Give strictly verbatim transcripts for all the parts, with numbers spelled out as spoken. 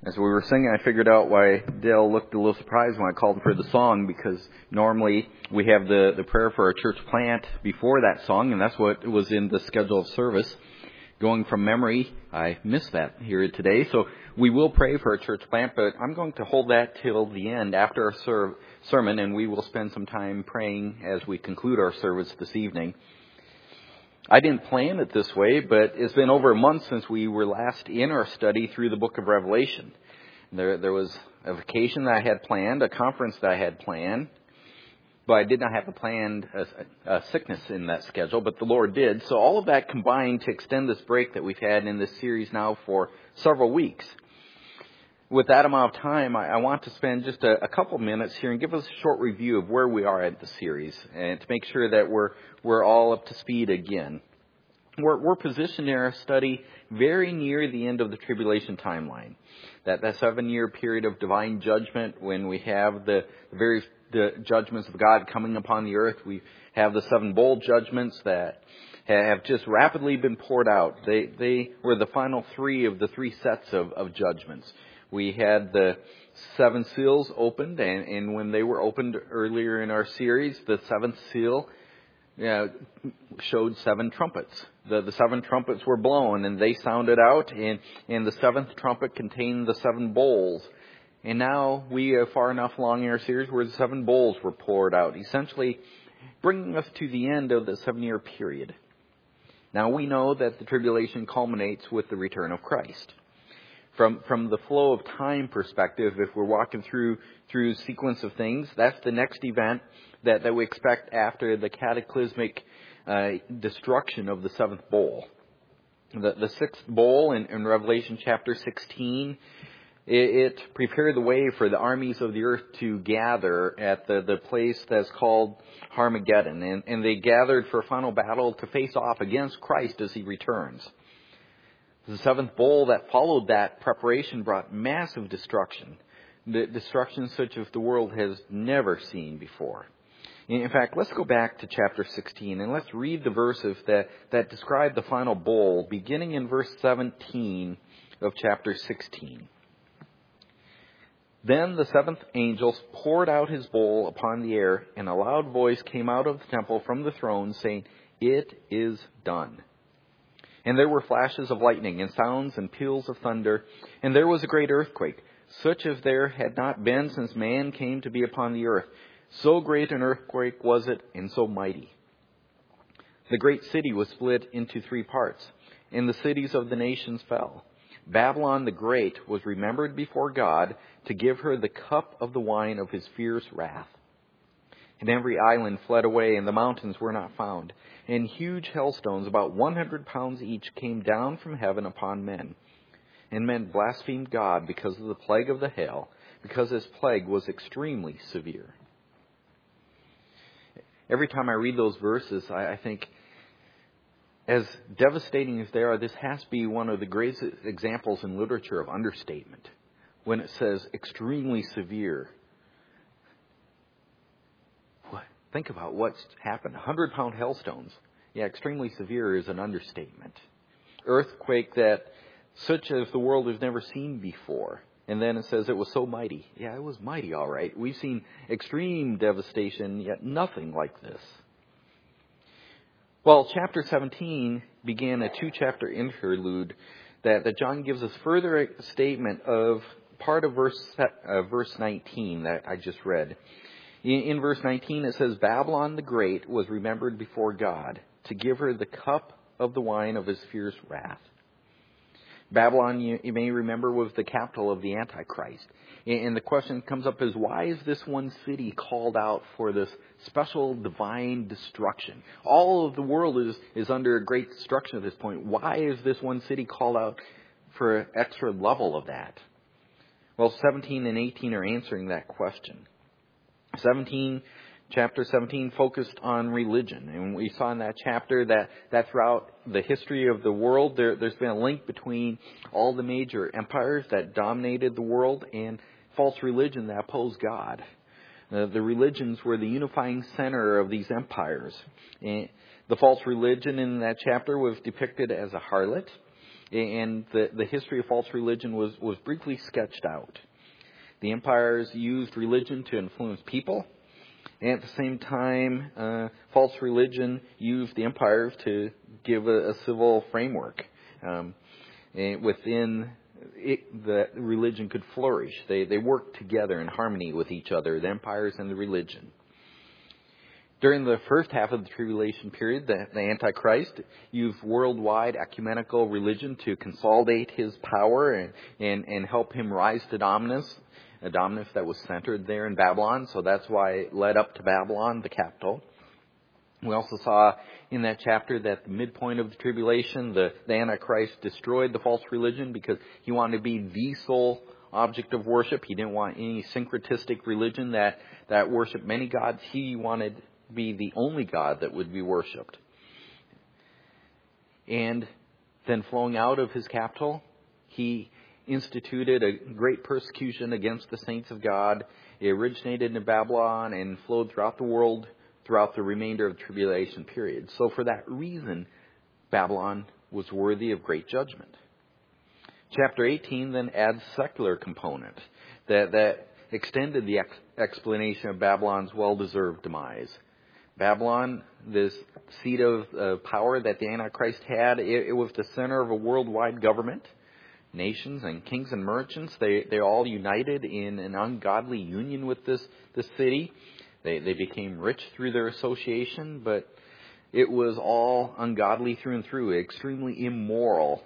As we were singing, I figured out why Dale looked a little surprised when I called for the song, because normally we have the, the prayer for our church plant before that song, and that's what was in the schedule of service. Going from memory, I missed that here today, so we will pray for our church plant, but I'm going to hold that till the end after our ser- sermon, and we will spend some time praying as we conclude our service this evening. I didn't plan it this way, but it's been over a month since we were last in our study through the book of Revelation. There, there was a vacation that I had planned, a conference that I had planned, but I did not have a planned a, a sickness in that schedule, but the Lord did. So all of that combined to extend this break that we've had in this series now for several weeks. With that amount of time, I, I want to spend just a, a couple minutes here and give us a short review of where we are at the series, and to make sure that we're we're all up to speed again. We're, we're positioned in our study very near the end of the tribulation timeline. That, that seven-year period of divine judgment when we have the, the various the judgments of God coming upon the earth. We have the seven bowl judgments that have just rapidly been poured out. They, they were the final three of the three sets of, of judgments. We had the seven seals opened, and, and when they were opened earlier in our series, the seventh seal uh, showed seven trumpets. The, the seven trumpets were blown, and they sounded out, and, and the seventh trumpet contained the seven bowls. And now we are far enough along in our series where the seven bowls were poured out, essentially bringing us to the end of the seven-year period. Now we know that the tribulation culminates with the return of Christ. From from the flow of time perspective, if we're walking through through sequence of things, that's the next event that, that we expect after the cataclysmic uh, destruction of the seventh bowl. The, the sixth bowl in, in Revelation chapter sixteen, it, it prepared the way for the armies of the earth to gather at the, the place that's called Armageddon. And, and they gathered for a final battle to face off against Christ as he returns. The seventh bowl that followed that preparation brought massive destruction. The destruction such as the world has never seen before. In fact, let's go back to chapter sixteen and let's read the verses that, that describe the final bowl, beginning in verse seventeen of chapter sixteen. Then the seventh angel poured out his bowl upon the air, and a loud voice came out of the temple from the throne, saying, "It is done." And there were flashes of lightning, and sounds and peals of thunder, and there was a great earthquake, such as there had not been since man came to be upon the earth. So great an earthquake was it, and so mighty. The great city was split into three parts, and the cities of the nations fell. Babylon the Great was remembered before God to give her the cup of the wine of his fierce wrath. And every island fled away, and the mountains were not found. And huge hailstones, about one hundred pounds each, came down from heaven upon men. And men blasphemed God because of the plague of the hail, because this plague was extremely severe. Every time I read those verses, I, I think, as devastating as they are, this has to be one of the greatest examples in literature of understatement. When it says extremely severe. Think about what's happened. one hundred pound hailstones. Yeah, extremely severe is an understatement. Earthquake that such as the world has never seen before. And then it says it was so mighty. Yeah, it was mighty, all right. We've seen extreme devastation, yet nothing like this. Well, chapter seventeen began a two-chapter interlude that, that John gives us further statement of part of verse uh, verse nineteen that I just read. In verse nineteen, it says, Babylon the Great was remembered before God to give her the cup of the wine of his fierce wrath. Babylon, you, you may remember, was the capital of the Antichrist. And the question comes up is, why is this one city called out for this special divine destruction? All of the world is, is under great destruction at this point. Why is this one city called out for an extra level of that? Well, seventeen and eighteen are answering that question. seventeen, chapter seventeen focused on religion. And we saw in that chapter that, that throughout the history of the world, there, there's been a link between all the major empires that dominated the world and false religion that opposed God. Uh, the religions were the unifying center of these empires. And the false religion in that chapter was depicted as a harlot. And the, the history of false religion was, was briefly sketched out. The empires used religion to influence people. And at the same time, uh, false religion used the empires to give a, a civil framework. Um, and within it, the religion could flourish. They, they worked together in harmony with each other, the empires and the religion. During the first half of the tribulation period, the, the Antichrist used worldwide ecumenical religion to consolidate his power and, and, and help him rise to dominance, a dominance that was centered there in Babylon. So that's why it led up to Babylon, the capital. We also saw in that chapter that the midpoint of the tribulation, the, the Antichrist destroyed the false religion because he wanted to be the sole object of worship. He didn't want any syncretistic religion that, that worshiped many gods. He wanted be the only God that would be worshipped. And then flowing out of his capital, he instituted a great persecution against the saints of God. It originated in Babylon and flowed throughout the world throughout the remainder of the tribulation period. So for that reason, Babylon was worthy of great judgment. Chapter eighteen then adds secular component that, that extended the ex- explanation of Babylon's well-deserved demise. Babylon, this seat of uh, power that the Antichrist had, it, it was the center of a worldwide government. Nations and kings and merchants, they, they all united in an ungodly union with this, this city. They, they became rich through their association, but it was all ungodly through and through, extremely immoral.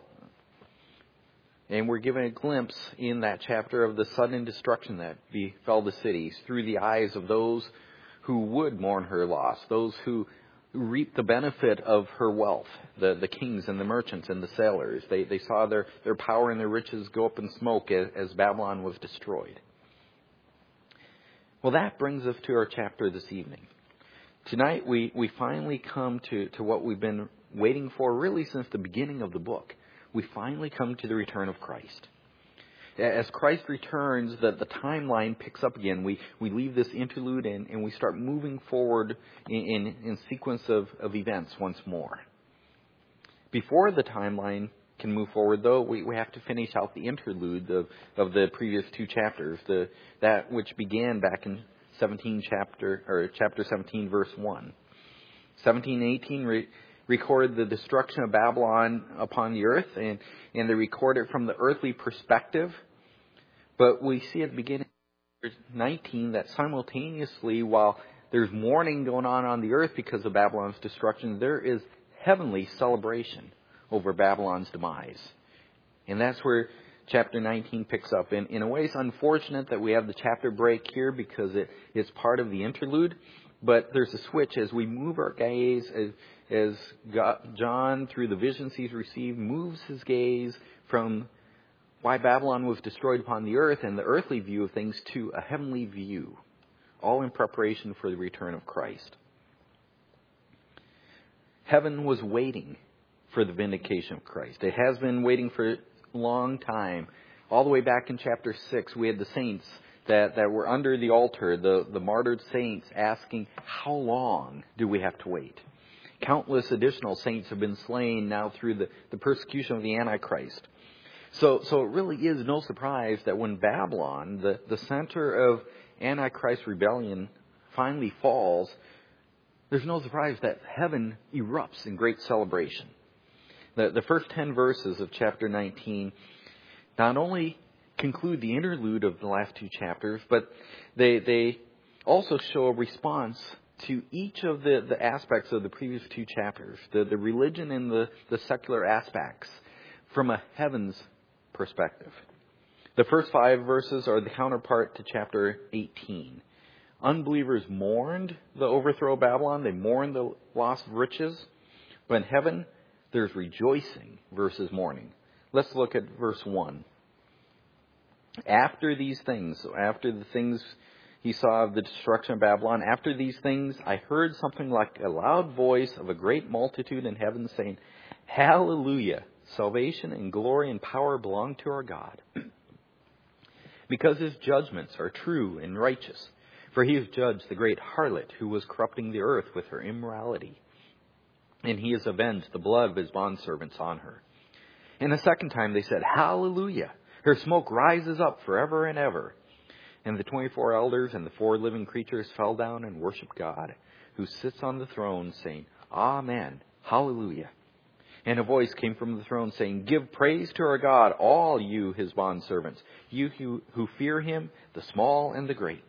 And we're given a glimpse in that chapter of the sudden destruction that befell the cities through the eyes of those who would mourn her loss, those who reaped the benefit of her wealth, the, the kings and the merchants and the sailors. They, they saw their, their power and their riches go up in smoke as, as Babylon was destroyed. Well, that brings us to our chapter this evening. Tonight we, we finally come to, to what we've been waiting for really since the beginning of the book. We finally come to the return of Christ. As Christ returns, the, the timeline picks up again. We we leave this interlude and, and we start moving forward in, in, in sequence of, of events once more. Before the timeline can move forward, though, we, we have to finish out the interlude of, of the previous two chapters, the that which began back in seventeen chapter or chapter seventeen, verse one. seventeen and eighteen re, record the destruction of Babylon upon the earth, and, and they record it from the earthly perspective. But we see at the beginning of nineteen that simultaneously, while there's mourning going on on the earth because of Babylon's destruction, there is heavenly celebration over Babylon's demise. And that's where chapter nineteen picks up. And in a way, it's unfortunate that we have the chapter break here because it, it's part of the interlude. But there's a switch as we move our gaze, as, as God, John, through the visions he's received, moves his gaze from why Babylon was destroyed upon the earth and the earthly view of things to a heavenly view, all in preparation for the return of Christ. Heaven was waiting for the vindication of Christ. It has been waiting for a long time. All the way back in chapter six, we had the saints that, that were under the altar, the, the martyred saints, asking, how long do we have to wait? Countless additional saints have been slain now through the, the persecution of the Antichrist. So, so it really is no surprise that when Babylon, the, the center of Antichrist rebellion, finally falls, there's no surprise that heaven erupts in great celebration. The, the first ten verses of chapter nineteen not only conclude the interlude of the last two chapters, but they they also show a response to each of the, the aspects of the previous two chapters, the, the religion and the, the secular aspects, from a heaven's perspective. The first five verses are the counterpart to chapter eighteen. Unbelievers mourned the overthrow of Babylon. They mourned the loss of riches. But in heaven, there's rejoicing versus mourning. Let's look at verse one. After these things, so after the things he saw of the destruction of Babylon, after these things, I heard something like a loud voice of a great multitude in heaven saying, Hallelujah! Salvation and glory and power belong to our God. Because his judgments are true and righteous. For he has judged the great harlot who was corrupting the earth with her immorality. And he has avenged the blood of his bondservants on her. And the second time they said, Hallelujah! Her smoke rises up forever and ever. And the twenty-four elders and the four living creatures fell down and worshiped God, who sits on the throne, saying, Amen, Hallelujah. And a voice came from the throne saying, Give praise to our God, all you his bondservants, you who, who fear him, the small and the great.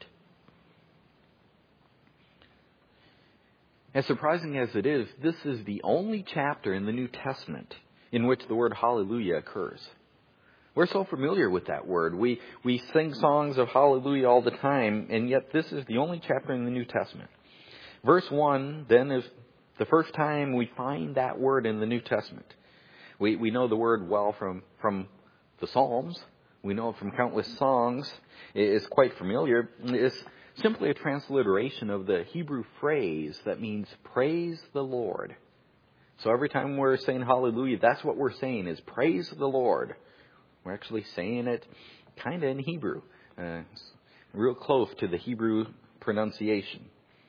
As surprising as it is, this is the only chapter in the New Testament in which the word hallelujah occurs. We're so familiar with that word. We we sing songs of hallelujah all the time, and yet this is the only chapter in the New Testament. Verse one, then, is the first time we find that word in the New Testament. We we know the word well from, from the Psalms. We know it from countless songs. It is quite familiar. It's simply a transliteration of the Hebrew phrase that means praise the Lord. So every time we're saying hallelujah, that's what we're saying is praise the Lord. We're actually saying it kind of in Hebrew, uh, real close to the Hebrew pronunciation.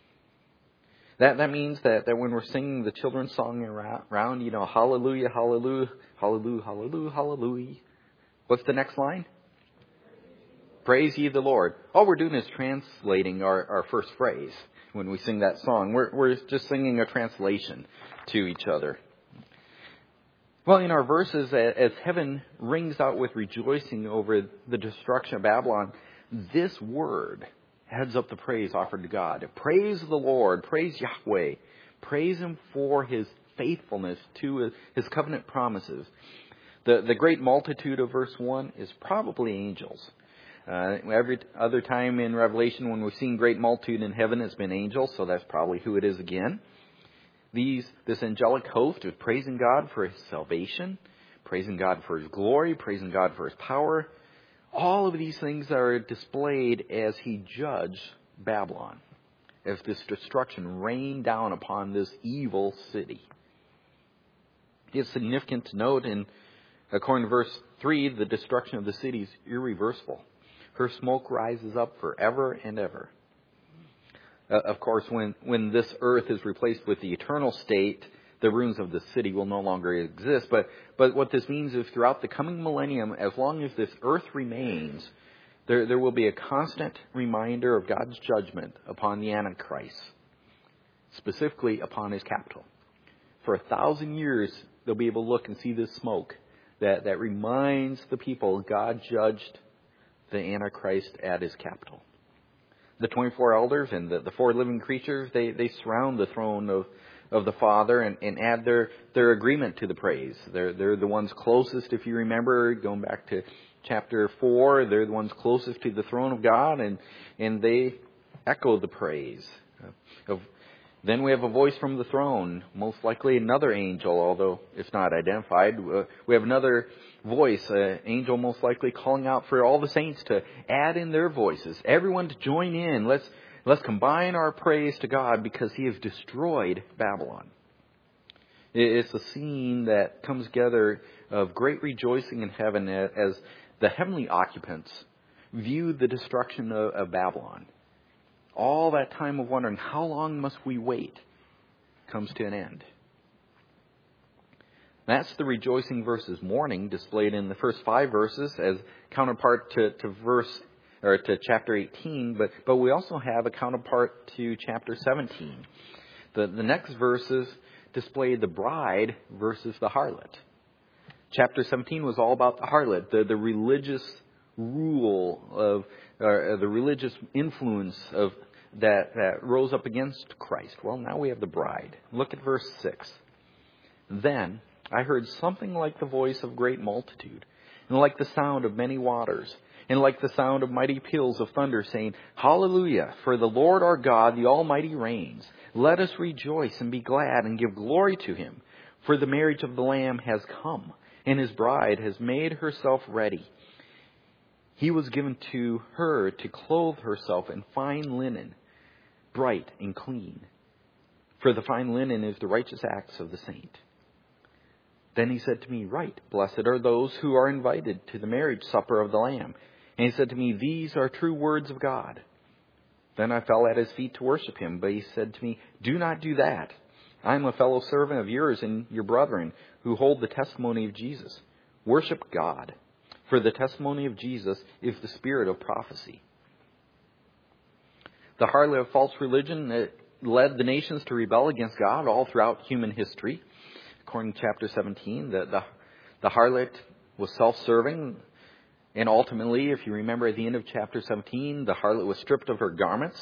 That that means that, that when we're singing the children's song around, you know, hallelujah, hallelujah, hallelujah, hallelujah, hallelujah. What's the next line? Praise ye the Lord. All we're doing is translating our, our first phrase when we sing that song. We're, we're just singing a translation to each other. Well, in our verses, as heaven rings out with rejoicing over the destruction of Babylon, this word heads up the praise offered to God. Praise the Lord. Praise Yahweh. Praise him for his faithfulness to his covenant promises. The, the great multitude of verse one is probably angels. Uh, every other time in Revelation when we've seen great multitude in heaven, it's been angels, so that's probably who it is again. These, this angelic host is praising God for his salvation, praising God for his glory, praising God for his power. All of these things are displayed as he judged Babylon, as this destruction rained down upon this evil city. It's significant to note, in according to verse three, the destruction of the city is irreversible. Her smoke rises up forever and ever. Uh, of course, when, when this earth is replaced with the eternal state, the ruins of the city will no longer exist. But, but what this means is throughout the coming millennium, as long as this earth remains, there, there will be a constant reminder of God's judgment upon the Antichrist, specifically upon his capital. For a thousand years, they'll be able to look and see this smoke that, that reminds the people God judged the Antichrist at his capital. The twenty-four elders and the, the four living creatures, they, they surround the throne of, of the Father and, and add their, their agreement to the praise. They're, they're the ones closest, if you remember, going back to chapter four, they're the ones closest to the throne of God, and, and they echo the praise. Of, then we have a voice from the throne, most likely another angel, although it's not identified. Uh, we have another voice, an angel most likely calling out for all the saints to add in their voices. Everyone to join in. Let's, let's combine our praise to God because he has destroyed Babylon. It's a scene that comes together of great rejoicing in heaven as the heavenly occupants view the destruction of, of Babylon. All that time of wondering, how long must we wait, comes to an end. That's the rejoicing versus mourning displayed in the first five verses as counterpart to, to verse or to chapter eighteen, but, but we also have a counterpart to chapter seventeen. The, the next verses display the bride versus the harlot. Chapter seventeen was all about the harlot, the, the religious rule of, or the religious influence of that, that rose up against Christ. Well, now we have the bride. Look at verse six. Then I heard something like the voice of great multitude, and like the sound of many waters, and like the sound of mighty peals of thunder, saying, Hallelujah, for the Lord our God, the Almighty reigns. Let us rejoice and be glad and give glory to him. For the marriage of the Lamb has come, and his bride has made herself ready. He was given to her to clothe herself in fine linen, bright and clean. For the fine linen is the righteous acts of the saint. Then he said to me, Right, blessed are those who are invited to the marriage supper of the Lamb. And he said to me, These are true words of God. Then I fell at his feet to worship him, but he said to me, Do not do that. I am a fellow servant of yours and your brethren who hold the testimony of Jesus. Worship God. For the testimony of Jesus is the spirit of prophecy. The harlot of false religion that led the nations to rebel against God all throughout human history. According to chapter seventeen, the, the, the harlot was self-serving. And ultimately, if you remember at the end of chapter seventeen, the harlot was stripped of her garments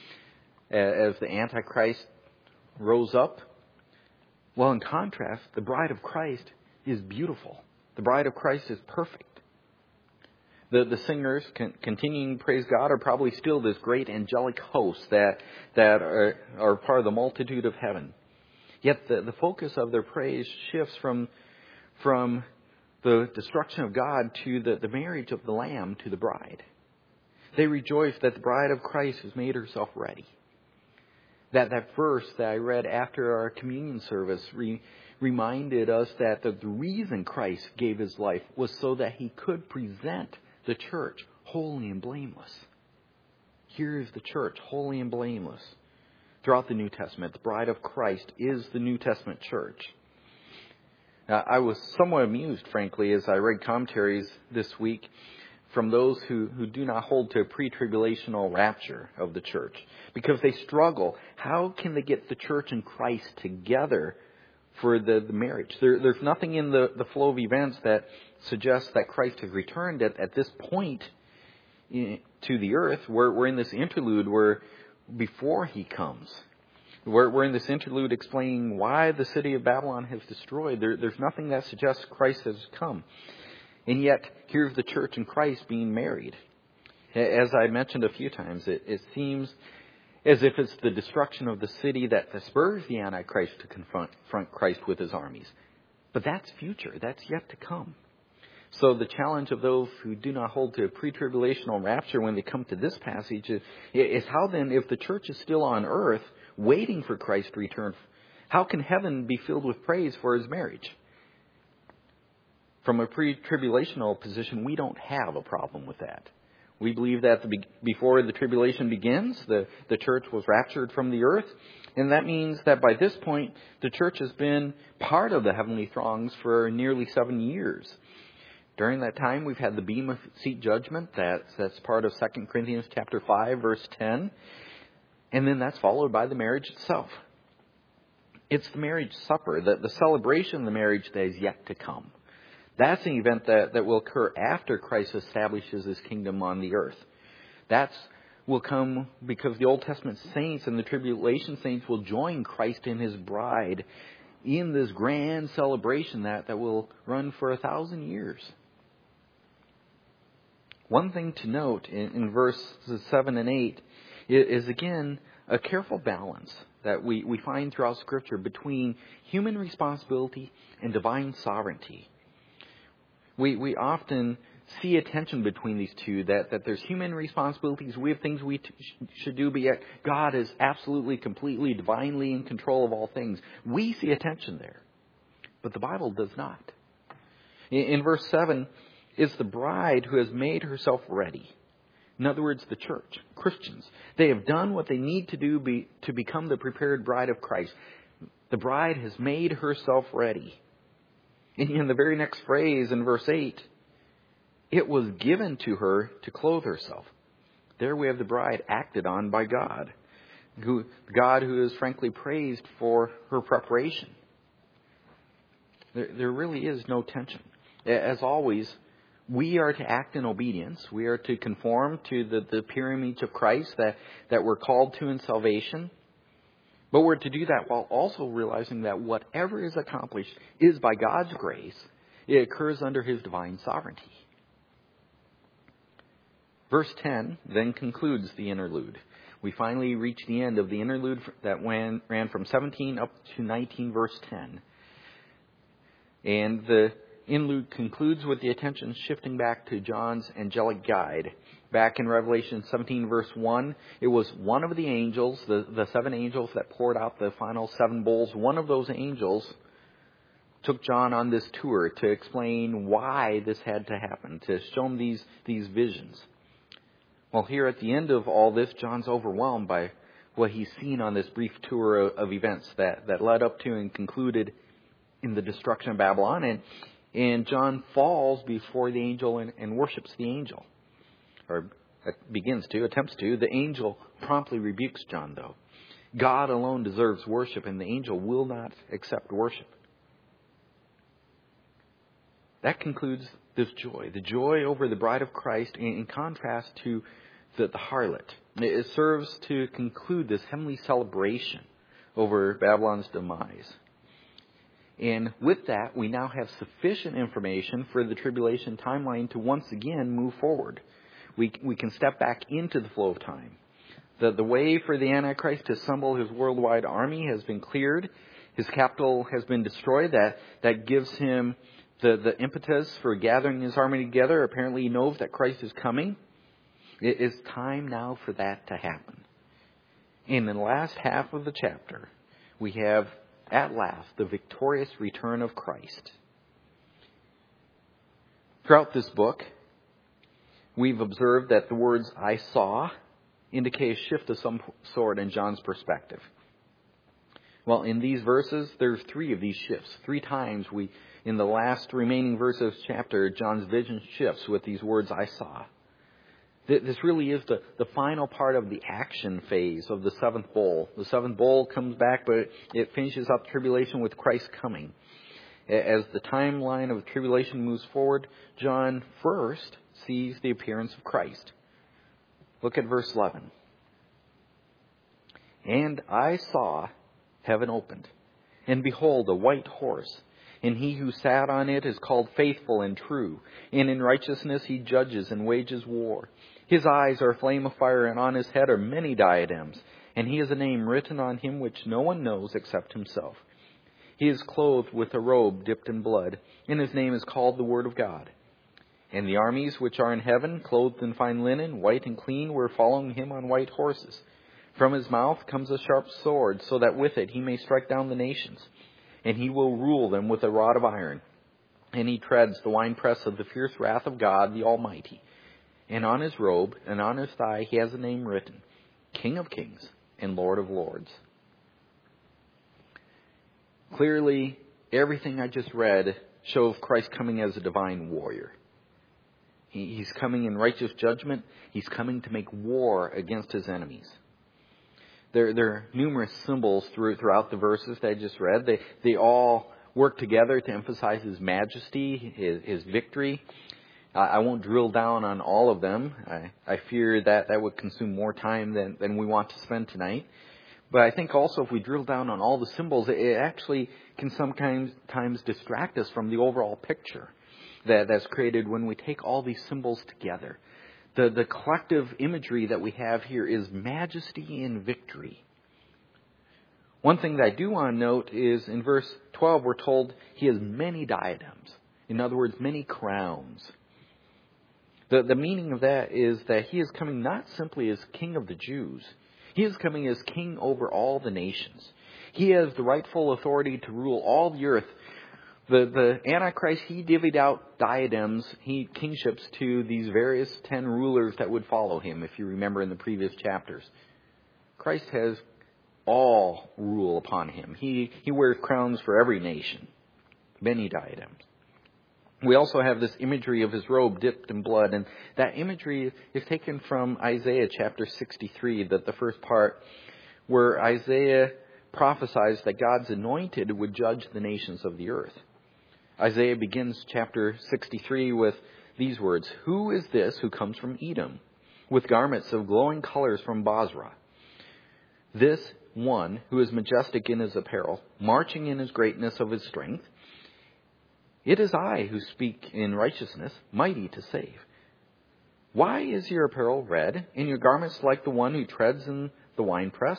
as the Antichrist rose up. Well, in contrast, the bride of Christ is beautiful. The bride of Christ is perfect. The, the singers con- continuing to praise God are probably still this great angelic host that, that are, are part of the multitude of heaven. Yet the, the focus of their praise shifts from, from the destruction of God to the, the marriage of the Lamb to the bride. They rejoice that the bride of Christ has made herself ready. That, that verse that I read after our communion service re, reminded us that the, the reason Christ gave his life was so that he could present the church holy and blameless. Here is the church, holy and blameless. Throughout the New Testament, the bride of Christ is the New Testament church. Now, I was somewhat amused, frankly, as I read commentaries this week from those who, who do not hold to a pre-tribulational rapture of the church. Because they struggle. How can they get the church and Christ together for the, the marriage? There, there's nothing in the, the flow of events that suggests that Christ has returned at, at this point in, to the earth. We're, we're in this interlude where before he comes. We're, we're in this interlude explaining why the city of Babylon has destroyed. There, there's nothing that suggests Christ has come. And yet, here's the church and Christ being married. As I mentioned a few times, it, it seems as if it's the destruction of the city that spurs the Antichrist to confront, confront Christ with his armies. But that's future. That's yet to come. So the challenge of those who do not hold to a pre-tribulational rapture when they come to this passage is, is how then, if the church is still on earth waiting for Christ to return, how can heaven be filled with praise for his marriage? From a pre-tribulational position, we don't have a problem with that. We believe that the, before the tribulation begins, the, the church was raptured from the earth. And that means that by this point, the church has been part of the heavenly throngs for nearly seven years. During that time, we've had the Bema Seat judgment. That's, that's part of Second Corinthians chapter five, verse ten. And then that's followed by the marriage itself. It's the marriage supper, the, the celebration of the marriage that is yet to come. That's an event that, that will occur after Christ establishes his kingdom on the earth. That will come because the Old Testament saints and the tribulation saints will join Christ and his bride in this grand celebration that, that will run for a thousand years. One thing to note in, in verses seven and eight is, is again a careful balance that we, we find throughout Scripture between human responsibility and divine sovereignty. We we often see a tension between these two, that, that there's human responsibilities, we have things we t- should do, but yet God is absolutely, completely, divinely in control of all things. We see a tension there, but the Bible does not. In, in verse seven, it's the bride who has made herself ready. In other words, the church, Christians. They have done what they need to do be, to become the prepared bride of Christ. The bride has made herself ready. In the very next phrase in verse eight, it was given to her to clothe herself. There we have the bride acted on by God. Who, God who is frankly praised for her preparation. There, there really is no tension. As always, we are to act in obedience. We are to conform to the, the pure image of Christ that, that we're called to in salvation. But we're to do that while also realizing that whatever is accomplished is by God's grace. It occurs under his divine sovereignty. Verse ten then concludes the interlude. We finally reach the end of the interlude that ran, ran from seventeen up to nineteen, verse ten. And the interlude concludes with the attention shifting back to John's angelic guide. Back in Revelation seventeen, verse one, it was one of the angels, the, the seven angels that poured out the final seven bowls. One of those angels took John on this tour to explain why this had to happen, to show him these, these visions. Well, here at the end of all this, John's overwhelmed by what he's seen on this brief tour of, of events that, that led up to and concluded in the destruction of Babylon. And And John falls before the angel and, and worships the angel. Or begins to, attempts to. The angel promptly rebukes John, though. God alone deserves worship, and the angel will not accept worship. That concludes this joy. The joy over the bride of Christ in, in contrast to the, the harlot. It serves to conclude this heavenly celebration over Babylon's demise. And with that, we now have sufficient information for the tribulation timeline to once again move forward. We, we can step back into the flow of time. The, the way for the Antichrist to assemble his worldwide army has been cleared. His capital has been destroyed. That, that gives him the, the impetus for gathering his army together. Apparently he knows that Christ is coming. It is time now for that to happen. In the last half of the chapter, we have, at last, the victorious return of Christ. Throughout this book, we've observed that the words, "I saw," indicate a shift of some sort in John's perspective. Well, in these verses, there's three of these shifts. Three times we, in the last remaining verse of the chapter, John's vision shifts with these words, "I saw." This really is the, the final part of the action phase of the seventh bowl. The seventh bowl comes back, but it finishes up tribulation with Christ coming. As the timeline of tribulation moves forward, John first sees the appearance of Christ. Look at verse eleven. "And I saw heaven opened, and behold, a white horse, and he who sat on it is called Faithful and True, and in righteousness he judges and wages war. His eyes are a flame of fire, and on his head are many diadems, and he has a name written on him which no one knows except himself. He is clothed with a robe dipped in blood, and his name is called the Word of God. And the armies which are in heaven, clothed in fine linen, white and clean, were following him on white horses. From his mouth comes a sharp sword, so that with it he may strike down the nations. And he will rule them with a rod of iron. And he treads the winepress of the fierce wrath of God, the Almighty. And on his robe and on his thigh he has a name written, King of Kings and Lord of Lords." Clearly, everything I just read shows Christ coming as a divine warrior. He's coming in righteous judgment. He's coming to make war against his enemies. There, there are numerous symbols through, throughout the verses that I just read. They, they all work together to emphasize his majesty, his, his victory. I won't drill down on all of them. I, I fear that that would consume more time than, than we want to spend tonight. But I think also if we drill down on all the symbols, it actually can sometimes times distract us from the overall picture that, that's created when we take all these symbols together. The, the collective imagery that we have here is majesty and victory. One thing that I do want to note is in verse twelve, we're told he has many diadems. In other words, many crowns. The, the meaning of that is that he is coming not simply as King of the Jews. He is coming as King over all the nations. He has the rightful authority to rule all the earth. The, the Antichrist, he divvied out diadems, he kingships to these various ten rulers that would follow him, if you remember in the previous chapters. Christ has all rule upon him. He, he wears crowns for every nation, many diadems. We also have this imagery of his robe dipped in blood, and that imagery is taken from Isaiah chapter sixty-three, that the first part, where Isaiah prophesies that God's anointed would judge the nations of the earth. Isaiah begins chapter sixty-three with these words, "Who is this who comes from Edom, with garments of glowing colors from Basra? This one who is majestic in his apparel, marching in his greatness of his strength. It is I who speak in righteousness, mighty to save. Why is your apparel red, and your garments like the one who treads in the winepress?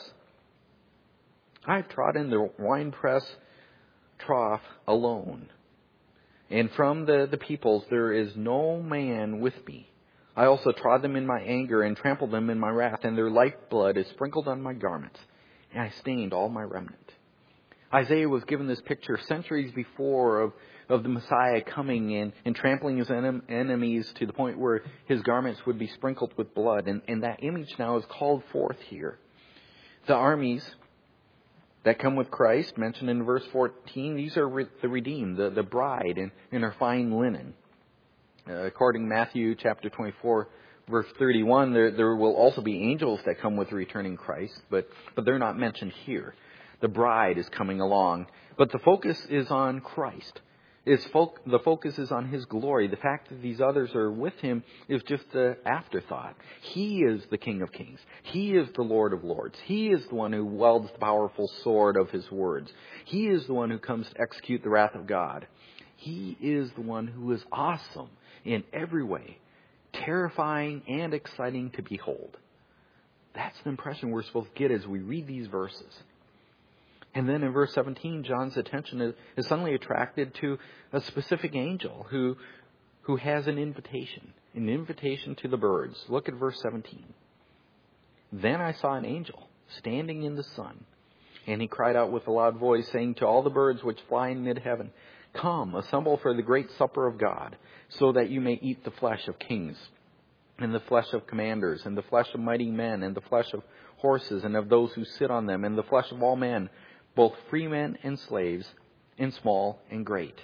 I have trodden the winepress trough alone, and from the, the peoples there is no man with me. I also trod them in my anger and trampled them in my wrath, and their lifeblood is sprinkled on my garments, and I stained all my remnant." Isaiah was given this picture centuries before of, of the Messiah coming in and trampling his en- enemies to the point where his garments would be sprinkled with blood. And, and that image now is called forth here. The armies that come with Christ, mentioned in verse fourteen. These are re- the redeemed, the, the bride in, in her fine linen. Uh, according to Matthew chapter twenty-four, verse thirty-one, there, there will also be angels that come with returning Christ, but, but they're not mentioned here. The bride is coming along, but the focus is on Christ. It's fo- the focus is on His glory. The fact that these others are with Him is just an afterthought. He is the King of Kings. He is the Lord of Lords. He is the one who wields the powerful sword of His words. He is the one who comes to execute the wrath of God. He is the one who is awesome in every way, terrifying and exciting to behold. That's the impression we're supposed to get as we read these verses. And then in verse seventeen, John's attention is, is suddenly attracted to a specific angel who, who has an invitation, an invitation to the birds. Look at verse seventeen. Then I saw an angel standing in the sun, and he cried out with a loud voice, saying to all the birds which fly in mid-heaven, Come, assemble for the great supper of God, so that you may eat the flesh of kings, and the flesh of commanders, and the flesh of mighty men, and the flesh of horses, and of those who sit on them, and the flesh of all men, both free men and slaves, and small and great.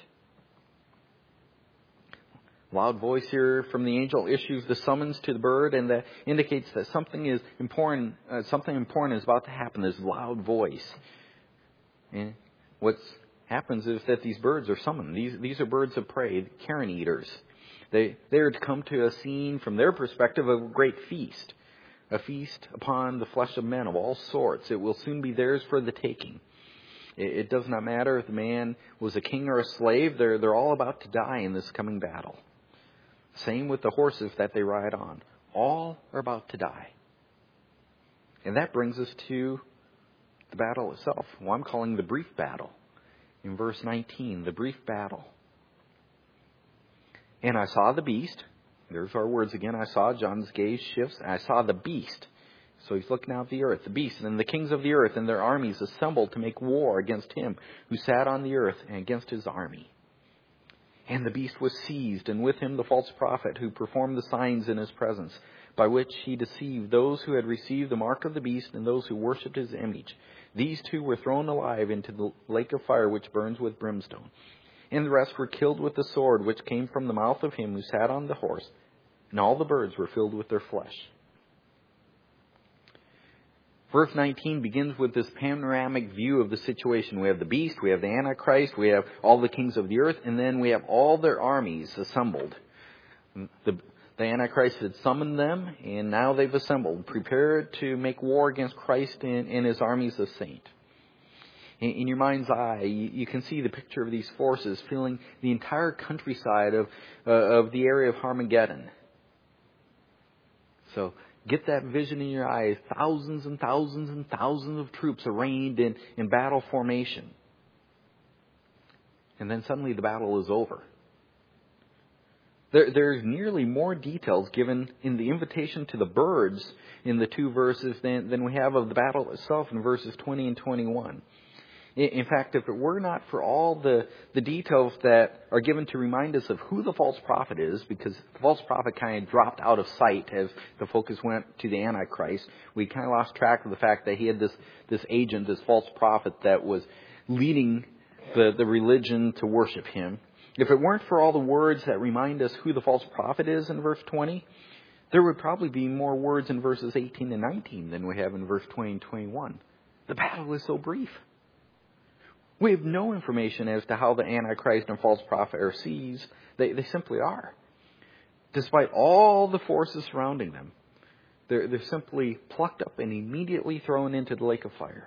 Loud voice here from the angel issues the summons to the bird, and that indicates that something is important. Uh, something important is about to happen. This loud voice. And what happens is that these birds are summoned. These these are birds of prey, carrion eaters. They they are to come to a scene from their perspective of a great feast, a feast upon the flesh of men of all sorts. It will soon be theirs for the taking. It, it does not matter if the man was a king or a slave. They're they're all about to die in this coming battle. Same with the horses that they ride on. All are about to die. And that brings us to the battle itself. Well, I'm calling the brief battle. In verse nineteen, the brief battle. And I saw the beast. There's our words again. I saw, John's gaze shifts. And I saw the beast. So he's looking out at the earth, the beast. And the kings of the earth and their armies assembled to make war against him who sat on the earth and against his army. And the beast was seized, and with him the false prophet who performed the signs in his presence, by which he deceived those who had received the mark of the beast and those who worshipped his image. These two were thrown alive into the lake of fire which burns with brimstone. And the rest were killed with the sword which came from the mouth of him who sat on the horse, and all the birds were filled with their flesh. Verse nineteen begins with this panoramic view of the situation. We have the beast, we have the Antichrist, we have all the kings of the earth, and then we have all their armies assembled. The, the Antichrist had summoned them, and now they've assembled, prepared to make war against Christ and, and his armies of saints. In, in your mind's eye, you, you can see the picture of these forces filling the entire countryside of, uh, of the area of Armageddon. So, get that vision in your eyes. Thousands and thousands and thousands of troops arrayed in, in battle formation. And then suddenly the battle is over. There, there's nearly more details given in the invitation to the birds in the two verses than, than we have of the battle itself in verses twenty and twenty-one. In fact, if it were not for all the, the details that are given to remind us of who the false prophet is, because the false prophet kind of dropped out of sight as the focus went to the Antichrist, we kind of lost track of the fact that he had this, this agent, this false prophet that was leading the, the religion to worship him. If it weren't for all the words that remind us who the false prophet is in verse twenty, there would probably be more words in verses eighteen and nineteen than we have in verse twenty and twenty-one. The battle is so brief. We have no information as to how the Antichrist and false prophet are seized. They, they simply are. Despite all the forces surrounding them, they're, they're simply plucked up and immediately thrown into the lake of fire.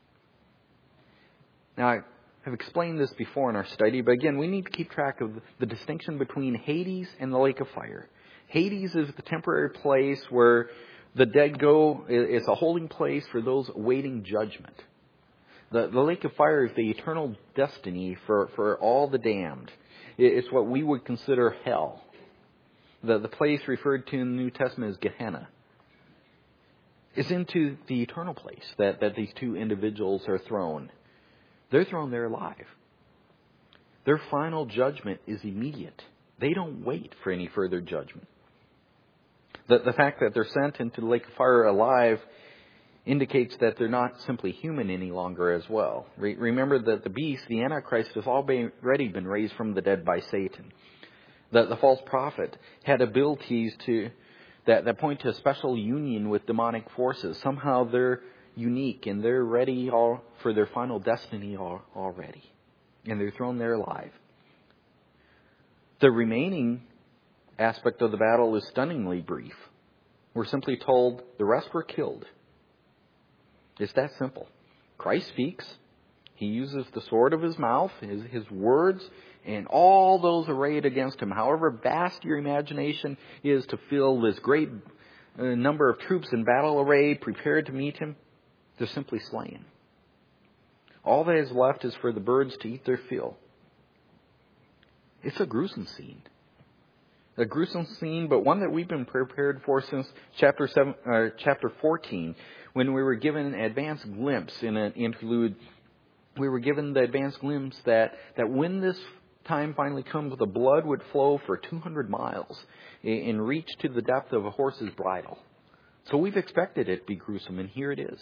Now, I have explained this before in our study, but again, we need to keep track of the distinction between Hades and the lake of fire. Hades is the temporary place where the dead go. It's a holding place for those awaiting judgment. The, the lake of fire is the eternal destiny for, for all the damned. It's what we would consider hell. The, the place referred to in the New Testament as Gehenna. It's into the eternal place that, that these two individuals are thrown. They're thrown there alive. Their final judgment is immediate. They don't wait for any further judgment. The, the fact that they're sent into the lake of fire alive indicates that they're not simply human any longer as well. Re- remember that the beast, the Antichrist, has already been raised from the dead by Satan. The, the false prophet had abilities to that, that point to a special union with demonic forces. Somehow they're unique and they're ready all, for their final destiny all, already. And they're thrown there alive. The remaining aspect of the battle is stunningly brief. We're simply told the rest were killed. It's that simple. Christ speaks. He uses the sword of his mouth, his, his words, and all those arrayed against him. However vast your imagination is to fill this great uh, number of troops in battle array prepared to meet him, they're simply slain. All that is left is for the birds to eat their fill. It's a gruesome scene. A gruesome scene, but one that we've been prepared for since chapter seven, uh, chapter fourteen, when we were given an advanced glimpse in an interlude. We were given the advanced glimpse that, that when this time finally comes, the blood would flow for two hundred miles and reach to the depth of a horse's bridle. So we've expected it to be gruesome, and here it is.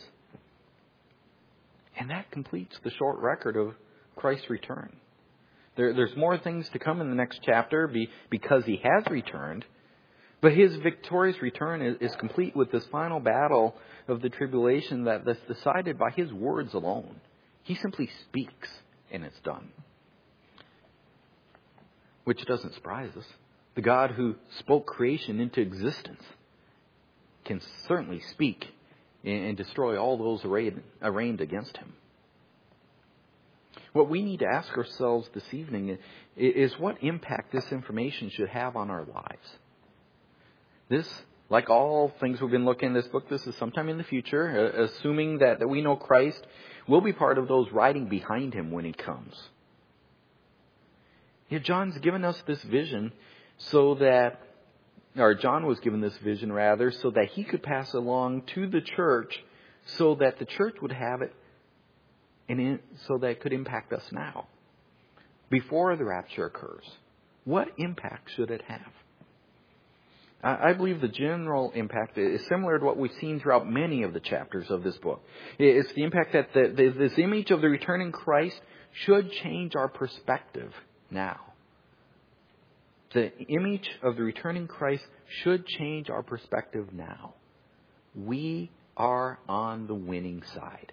And that completes the short record of Christ's return. There, there's more things to come in the next chapter be, because he has returned. But his victorious return is, is complete with this final battle of the tribulation that, that's decided by his words alone. He simply speaks and it's done. Which doesn't surprise us. The God who spoke creation into existence can certainly speak and destroy all those arrayed, arraigned against him. What we need to ask ourselves this evening is what impact this information should have on our lives. This, like all things we've been looking in this book, this is sometime in the future, assuming that, that we know Christ will be part of those riding behind him when he comes. Yet John's given us this vision so that, or John was given this vision rather, so that he could pass along to the church so that the church would have it and in, so that it could impact us now. Before the rapture occurs, what impact should it have? I believe the general impact is similar to what we've seen throughout many of the chapters of this book. It's the impact that the, the, this image of the returning Christ should change our perspective now. The image of the returning Christ should change our perspective now. We are on the winning side.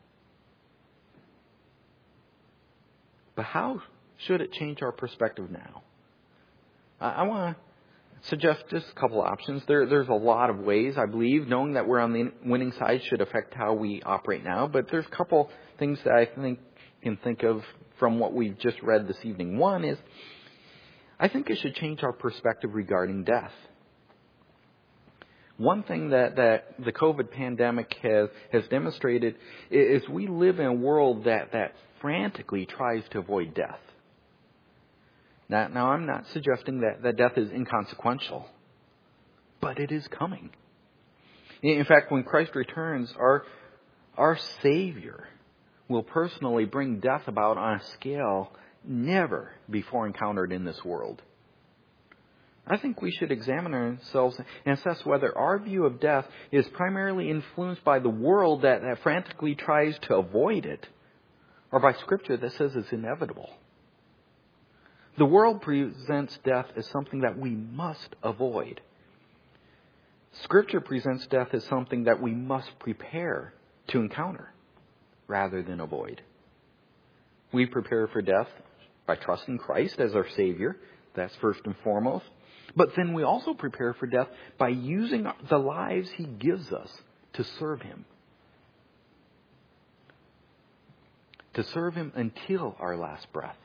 But how should it change our perspective now? I, I want to suggest just a couple options. There, there's a lot of ways, I believe. Knowing that we're on the winning side should affect how we operate now. But there's a couple things that I think can think of from what we've just read this evening. One is, I think it should change our perspective regarding death. One thing that, that the COVID pandemic has, has demonstrated is we live in a world that, that frantically tries to avoid death. Now, now I'm not suggesting that, that death is inconsequential, but it is coming. In fact, when Christ returns, our, our Savior will personally bring death about on a scale never before encountered in this world. I think we should examine ourselves and assess whether our view of death is primarily influenced by the world that, that frantically tries to avoid it, or by Scripture that says it's inevitable. The world presents death as something that we must avoid. Scripture presents death as something that we must prepare to encounter rather than avoid. We prepare for death by trusting Christ as our Savior. That's first and foremost. But then we also prepare for death by using the lives He gives us to serve Him. To serve Him until our last breath.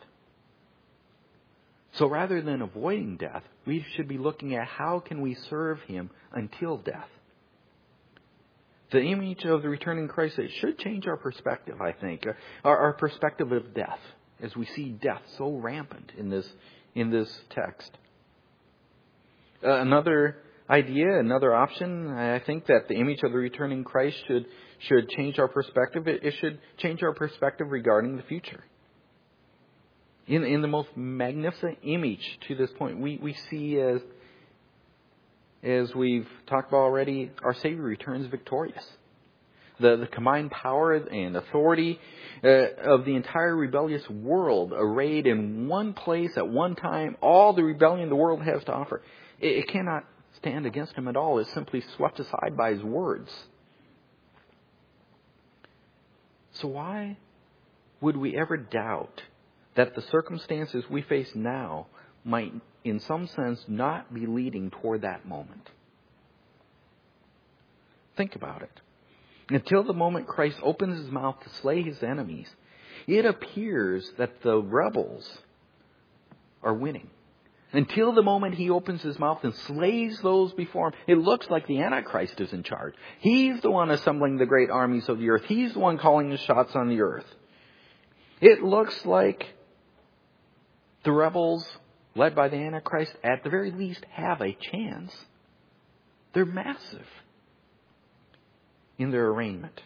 So rather than avoiding death, we should be looking at how can we serve Him until death. The image of the returning Christ, it should change our perspective, I think. Our, our perspective of death, as we see death so rampant in this, in this text. Uh, another idea, another option, I think that the image of the returning Christ should, should change our perspective. It, it should change our perspective regarding the future. In, in the most magnificent image to this point, we, we see as, as we've talked about already, our Savior returns victorious. The, the combined power and authority uh, of the entire rebellious world arrayed in one place at one time, all the rebellion the world has to offer. It, it cannot stand against him at all. It's simply swept aside by his words. So why would we ever doubt that the circumstances we face now might, in some sense, not be leading toward that moment? Think about it. Until the moment Christ opens his mouth to slay his enemies, it appears that the rebels are winning. Until the moment he opens his mouth and slays those before him, it looks like the Antichrist is in charge. He's the one assembling the great armies of the earth. He's the one calling the shots on the earth. It looks like the rebels, led by the Antichrist, at the very least have a chance. They're massive in their arraignment.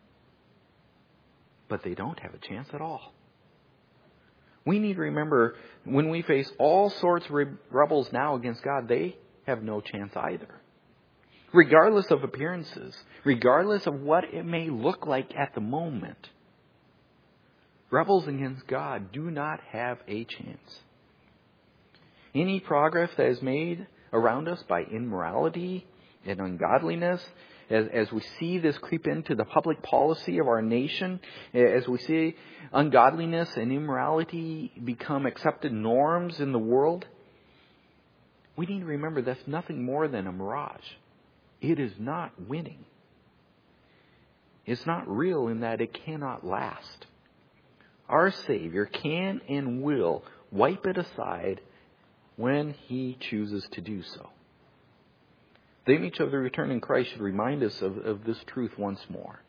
But they don't have a chance at all. We need to remember, when we face all sorts of rebels now against God, they have no chance either. Regardless of appearances, regardless of what it may look like at the moment, rebels against God do not have a chance. Any progress that is made around us by immorality and ungodliness, As, as we see this creep into the public policy of our nation, as we see ungodliness and immorality become accepted norms in the world, we need to remember that's nothing more than a mirage. It is not winning. It's not real in that it cannot last. Our Savior can and will wipe it aside when He chooses to do so. The image of the returning Christ should remind us of, of this truth once more.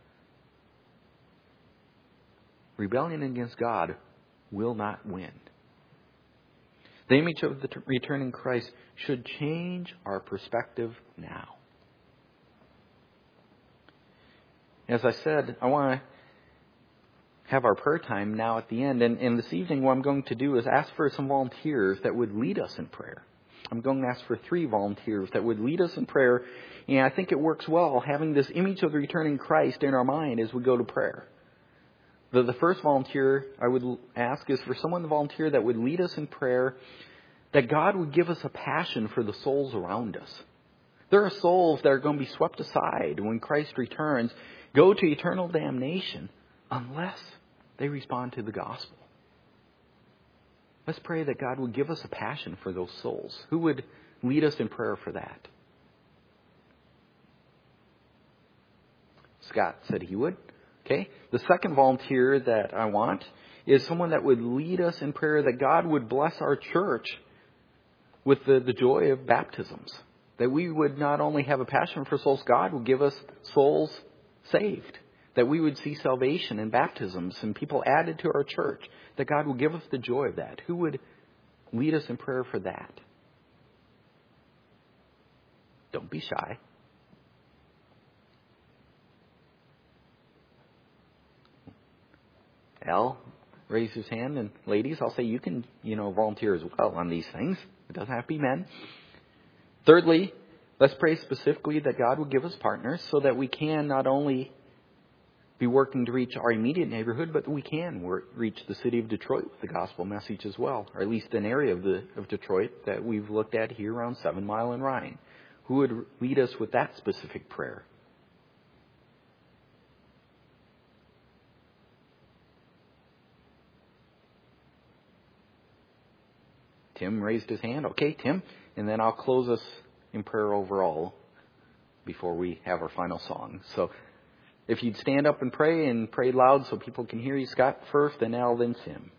Rebellion against God will not win. The image of the t- returning Christ should change our perspective now. As I said, I want to have our prayer time now at the end. And, and this evening what I'm going to do is ask for some volunteers that would lead us in prayer. I'm going to ask for three volunteers that would lead us in prayer. And I think it works well having this image of the returning Christ in our mind as we go to prayer. The, the first volunteer I would ask is for someone to volunteer that would lead us in prayer, that God would give us a passion for the souls around us. There are souls that are going to be swept aside when Christ returns, go to eternal damnation, unless they respond to the gospel. Let's pray that God would give us a passion for those souls. Who would lead us in prayer for that? Scott said he would. Okay. The second volunteer that I want is someone that would lead us in prayer that God would bless our church with the, the joy of baptisms. That we would not only have a passion for souls, God would give us souls saved. That we would see salvation and baptisms and people added to our church. That God will give us the joy of that. Who would lead us in prayer for that? Don't be shy. Al raised his hand, and ladies, I'll say you can, you know, volunteer as well on these things. It doesn't have to be men. Thirdly, let's pray specifically that God will give us partners so that we can not only be working to reach our immediate neighborhood, but we can work, reach the city of Detroit with the gospel message as well, or at least an area of the of Detroit that we've looked at here around Seven Mile and Rhine. Who would lead us with that specific prayer? Tim raised his hand. Okay, Tim, and then I'll close us in prayer overall before we have our final song. So if you'd stand up and pray and pray loud so people can hear you, Scott first, then Al, then Tim.